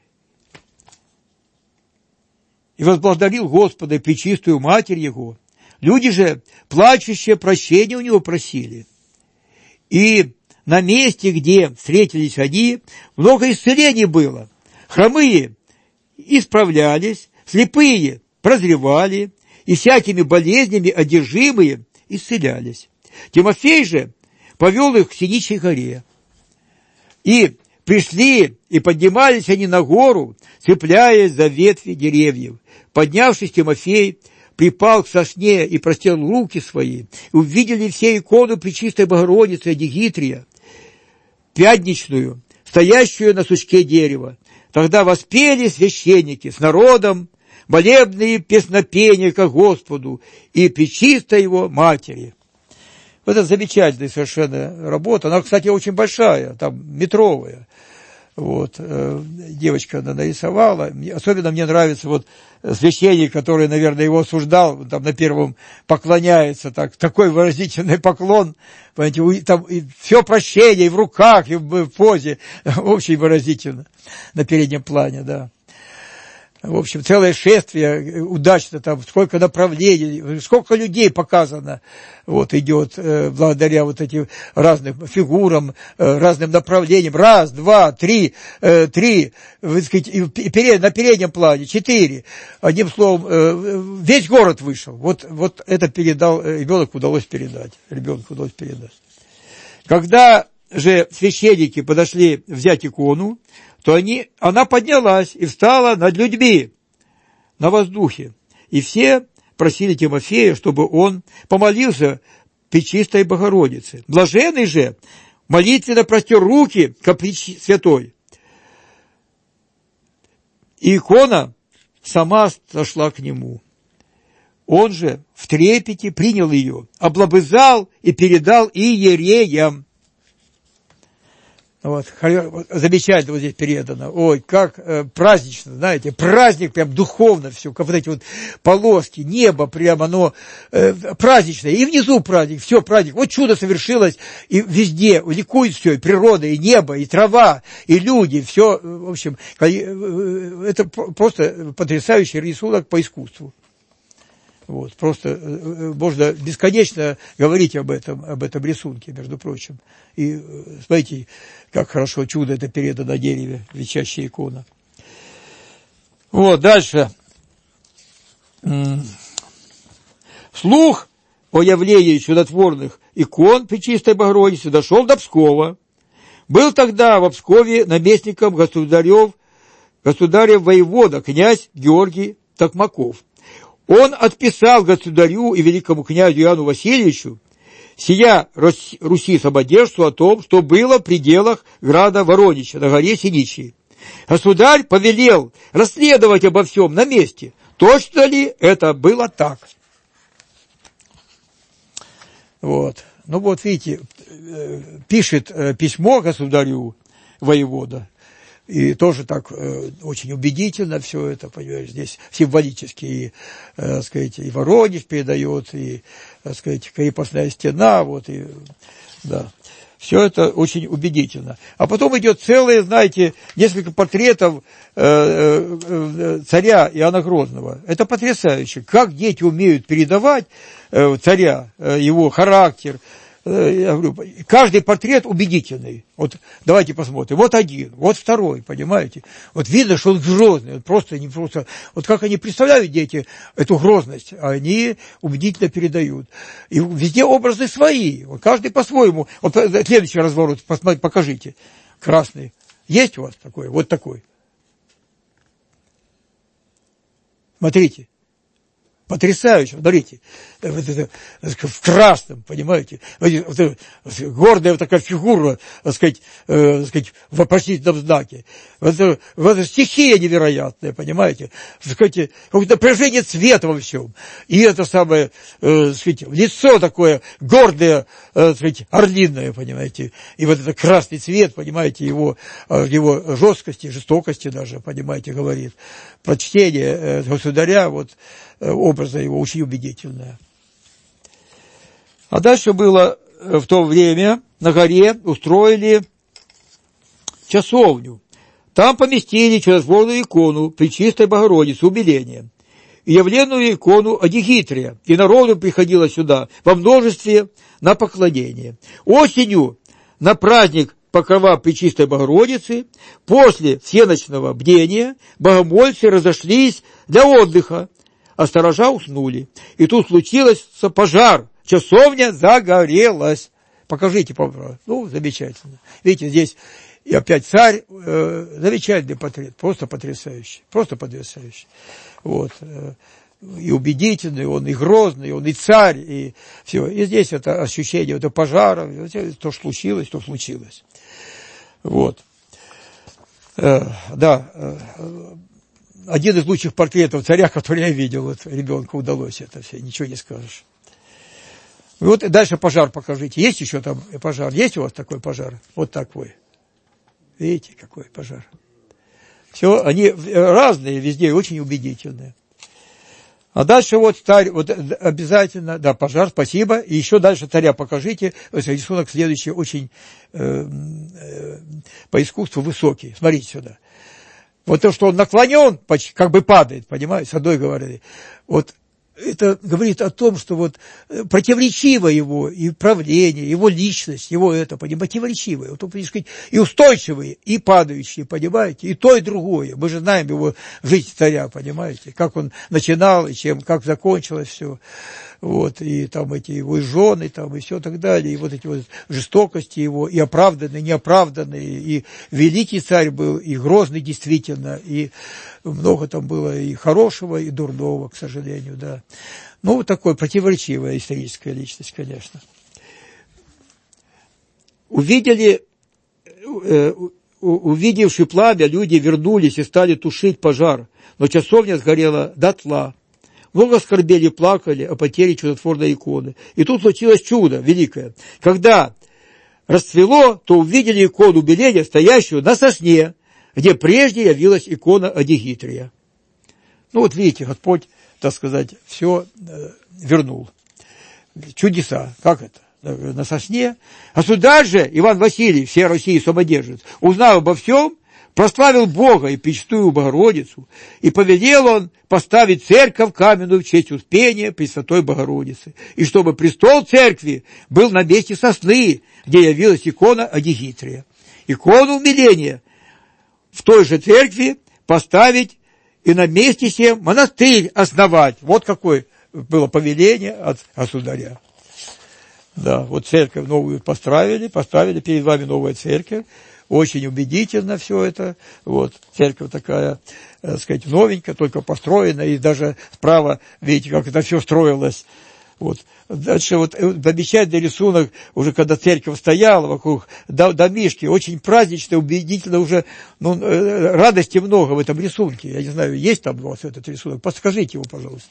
Speaker 3: И возблагодарил Господа и Пречистую Матерь Его. Люди же, плачущие, прощения у Него просили. И на месте, где встретились они, много исцелений было. Хромые исправлялись, слепые прозревали, и всякими болезнями одержимые исцелялись. Тимофей же повел их к Синичьей горе. И пришли, и поднимались они на гору, цепляясь за ветви деревьев. Поднявшись, Тимофей припал к сосне и простел руки свои, и увидели все икону Пречистой Богородицы Адигитрия, пятничную, стоящую на сучке дерева. Тогда воспели священники с народом молебные песнопения ко Господу и Пречистой Его Матери. Вот это замечательная совершенно работа. Она, кстати, очень большая, там метровая. Вот, э, девочка она нарисовала. Особенно мне нравится вот священник, который, наверное, его осуждал, там на первом поклоняется, так, такой выразительный поклон, понимаете, там и все прощение, и в руках, и в позе, очень выразительно на переднем плане, да. В общем, целое шествие, удачно там, сколько направлений, сколько людей показано, вот, идет, э, благодаря вот этим разным фигурам, э, разным направлениям. Раз, два, три, э, три, вы сказать, и перед, на переднем плане, четыре. Одним словом, э, весь город вышел. Вот, вот это передал, ребенок удалось передать, ребенку удалось передать. Когда же священники подошли взять икону, то они, она поднялась и встала над людьми на воздухе. И все просили Тимофея, чтобы он помолился Пречистой Богородице. Блаженный же молитвенно простер руки ко Пресвятой. И икона сама сошла к нему. Он же в трепете принял ее, облобызал и передал иереям. Вот, замечательно вот здесь передано. Ой, как э, празднично, знаете, праздник прям духовно все, как вот эти вот полоски, небо прям оно э, праздничное, и внизу праздник, все праздник. Вот чудо совершилось, и везде ликует все, и природа, и небо, и трава, и люди, все, в общем, это просто потрясающий рисунок по искусству. Вот, просто можно бесконечно говорить об этом, об этом рисунке, между прочим. И смотрите, как хорошо чудо это передано на дереве, висящая икона. Вот, дальше. Слух о явлении чудотворных икон Пречистой Богородицы дошел до Пскова. Был тогда в Пскове наместником государев, государев воевода, князь Георгий Токмаков. Он отписал государю и великому князю Иоанну Васильевичу сия Руси самодержцу о том, что было в пределах града Воронича на горе Синичьей. Государь повелел расследовать обо всем на месте. Точно ли это было так? Вот. Ну вот видите, пишет письмо государю воевода. И тоже так э, очень убедительно все это, понимаешь, здесь символически, и, э, сказать, и Воронеж передает, и, так сказать, крепостная стена, вот, и, да. Все это очень убедительно. А потом идет целое, знаете, несколько портретов э, э, царя Иоанна Грозного. Это потрясающе. Как дети умеют передавать э, царя, э, его характер, я говорю, каждый портрет убедительный. Вот давайте посмотрим. Вот один, вот второй, понимаете? Вот видно, что он грозный, он просто не просто. Вот как они представляют, дети, эту грозность, они убедительно передают. И везде образы свои. Вот каждый по-своему. Вот следующий разворот, посмотрите, покажите. Красный. Есть у вас такой? Вот такой. Смотрите. Потрясающе, смотрите, в красном, понимаете, гордая такая фигура, так сказать, э, так сказать, в вопросительном знаке. Вот, вот стихия невероятная, понимаете, так сказать, какое-то напряжение цвета во всем. И это самое, э, так сказать, лицо такое гордое, э, так сказать, орлиное, понимаете, и вот этот красный цвет, понимаете, его, его жесткости, жестокости даже, понимаете, говорит. Прочтение э, государя, вот, образа его очень убедительное. А дальше было в то время на горе устроили часовню. Там поместили чудотворную икону Пречистой Богородицы, убеление, и явленную икону Адигитрия, и народу приходило сюда во множестве на поклонение. Осенью на праздник Покрова Пречистой Богородицы после всеночного бдения богомольцы разошлись для отдыха, а сторожа уснули. И тут случился пожар. Часовня загорелась. Покажите, пожалуйста. Ну, замечательно. Видите, здесь и опять царь. Э, замечательный портрет. Просто потрясающий. Просто потрясающий. Вот. И убедительный, он и грозный, он и царь, и все. И здесь это ощущение это пожара. То, что случилось, то случилось. Вот. Э, да. Э, Один из лучших портретов царя, который я видел, вот ребенку удалось это все, ничего не скажешь. И вот дальше пожар покажите. Есть еще там пожар? Есть у вас такой пожар? Вот такой. Видите, какой пожар? Все, они разные везде, очень убедительные. А дальше вот царь, вот обязательно, да, пожар, спасибо. И еще дальше царя покажите. Рисунок следующий, очень э, э, по искусству высокий. Смотрите сюда. Вот то, что он наклонен, как бы падает, понимаете, с одной говорили. Вот это говорит о том, что вот противоречиво его и правление, его личность, его это, понимаете, противоречивое. Вот, сказать, и устойчивые, и падающие, понимаете, и то, и другое. Мы же знаем его жизнь царя, понимаете, как он начинал, и чем, как закончилось все. Вот, и там эти его и жены, там, и все так далее, и вот эти вот жестокости его, и оправданные, неоправданные, и великий царь был, и грозный действительно, и много там было и хорошего, и дурного, к сожалению, да. Ну, вот такой противоречивая историческая личность, конечно. Увидели, э, увидевши пламя, люди вернулись и стали тушить пожар, но часовня сгорела дотла. Много скорбели, плакали о потере чудотворной иконы. И тут случилось чудо великое. Когда расцвело, то увидели икону убеления, стоящую на сосне, где прежде явилась икона Адигитрия. Ну вот видите, Господь, так сказать, все вернул. Чудеса. Как это? На сосне. А сюда же Иван Васильевич, всей России самодержец, узнав обо всем, прославил Бога и Пречистую Богородицу, и повелел он поставить церковь каменную в честь Успения Пресвятой Богородицы, и чтобы престол церкви был на месте сосны, где явилась икона Адигитрия. Икону умиления в той же церкви поставить и на месте сем монастырь основать. Вот какое было повеление от государя. Да, вот церковь новую поставили, поставили перед вами новая церковь. Очень убедительно все это. Вот, церковь такая, так сказать, новенькая, только построена, и даже справа, видите, как это все строилось. Вот. Дальше вот замечательный рисунок, уже когда церковь стояла, вокруг домишки, очень празднично, убедительно уже, ну, радости много в этом рисунке. Я не знаю, есть там у вас этот рисунок? Подскажите его, пожалуйста.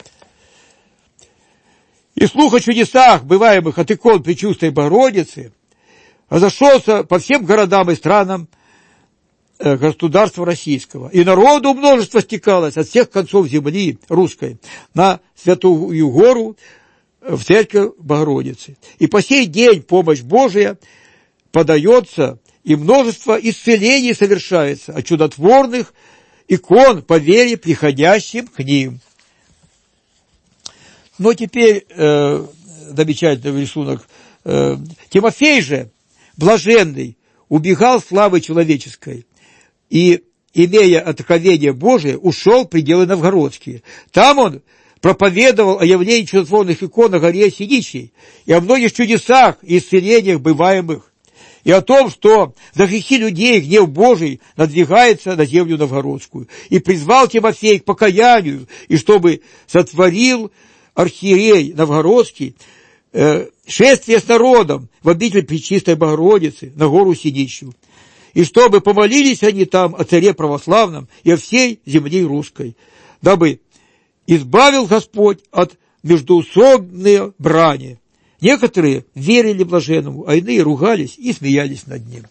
Speaker 3: И слух о чудесах, бываемых от икон Пречистой Богородицы, разошелся по всем городам и странам э, государства российского. И народу множество стекалось от всех концов земли русской на Святую Гору в церковь Богородицы. И по сей день помощь Божия подается, и множество исцелений совершается от чудотворных икон по вере приходящим к ним. Но теперь э, замечательный рисунок Э, Тимофей же, блаженный, убегал славы человеческой и, имея откровение Божие, ушел в пределы новгородские. Там он проповедовал о явлении чудотворных икон на горе Синичей и о многих чудесах и исцелениях бываемых, и о том, что за грехи людей гнев Божий надвигается на землю новгородскую. И призвал Тимофей к покаянию, и чтобы сотворил архиерей новгородский э, шествие с народом в обитель Пречистой Богородицы на гору Синичью, и чтобы помолились они там о царе православном и о всей земле русской, дабы избавил Господь от междоусобной брани. Некоторые верили блаженному, а иные ругались и смеялись над ним.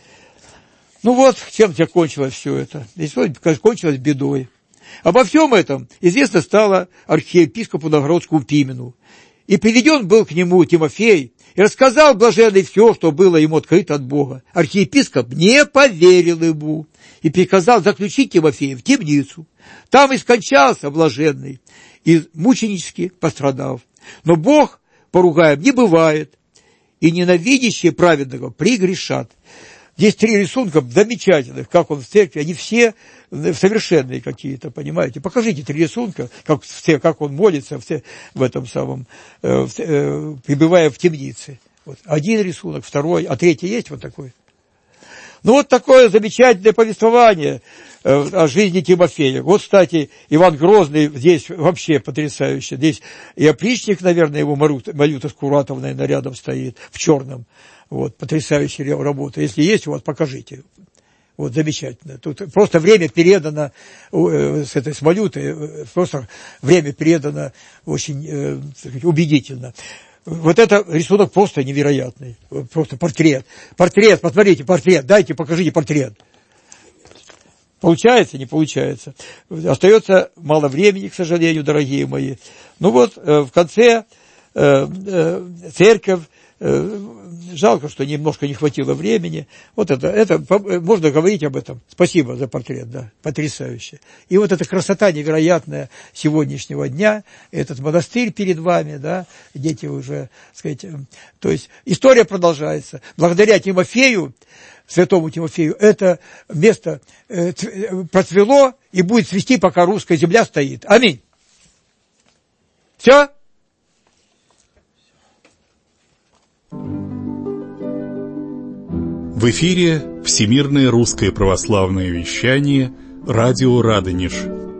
Speaker 3: Ну вот, чем закончилось все это. История кончилась бедой. Обо всем этом известно стало архиепископу новгородскому Пимену. И приведен был к нему Тимофей, и рассказал блаженный все, что было ему открыто от Бога. Архиепископ не поверил ему и приказал заключить Тимофея в темницу. Там и скончался блаженный, и мученически пострадав. Но Бог поругаем не бывает, и ненавидящие праведного пригрешат. Здесь три рисунка замечательных, как он в церкви, они все совершенные какие-то, понимаете. Покажите три рисунка, как, все, как он молится все, в этом самом, э, э, пребывая в темнице. Вот. Один рисунок, второй, а третий есть вот такой. Ну вот такое замечательное повествование э, о жизни Тимофея. Вот, кстати, Иван Грозный здесь вообще потрясающе. Здесь и опричник, наверное, его Малюта Скуратов, наверное, рядом стоит, в черном. Вот, потрясающая работа. Если есть, вот, покажите. Вот, замечательно. Тут просто время передано э, с этой с Малютой, э, просто время передано очень э, убедительно. Вот это рисунок просто невероятный. Просто портрет. Портрет, посмотрите, портрет. Дайте, покажите портрет. Получается, не получается. Остается мало времени, к сожалению, дорогие мои. Ну вот, в конце церковь, жалко, что немножко не хватило времени. Вот это, это, можно говорить об этом. Спасибо за портрет, да, потрясающе. И вот эта красота невероятная сегодняшнего дня, этот монастырь перед вами, да, дети уже, так сказать, то есть история продолжается. Благодаря Тимофею, святому Тимофею, это место процвело и будет цвести, пока русская земля стоит. Аминь. Все?
Speaker 2: В эфире Всемирное русское православное вещание, радио Радонеж.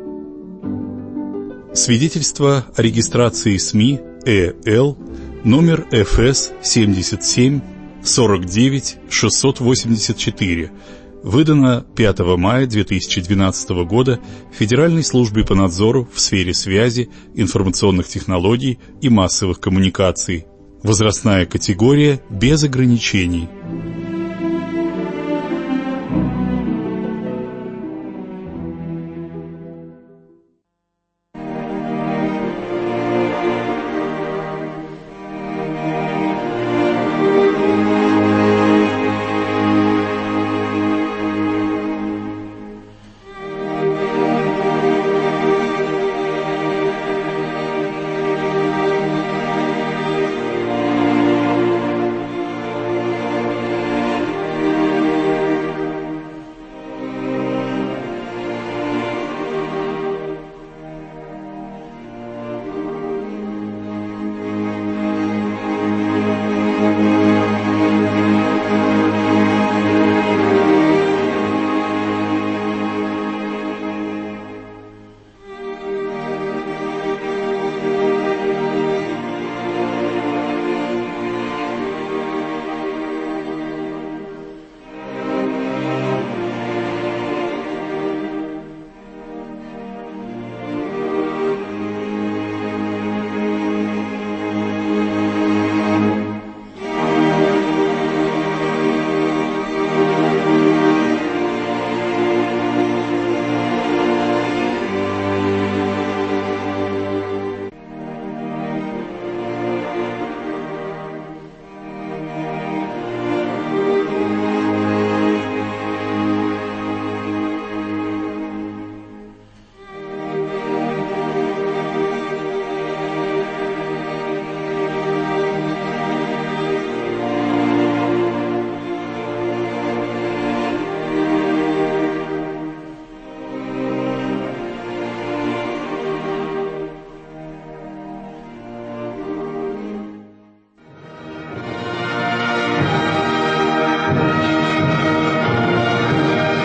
Speaker 2: Свидетельство о регистрации СМИ ЭЛ номер эф эс семьдесят семь сорок девять шестьсот восемьдесят четыре, выдано пятого мая две тысячи двенадцатого года Федеральной службой по надзору в сфере связи, информационных технологий и массовых коммуникаций. Возрастная категория без ограничений.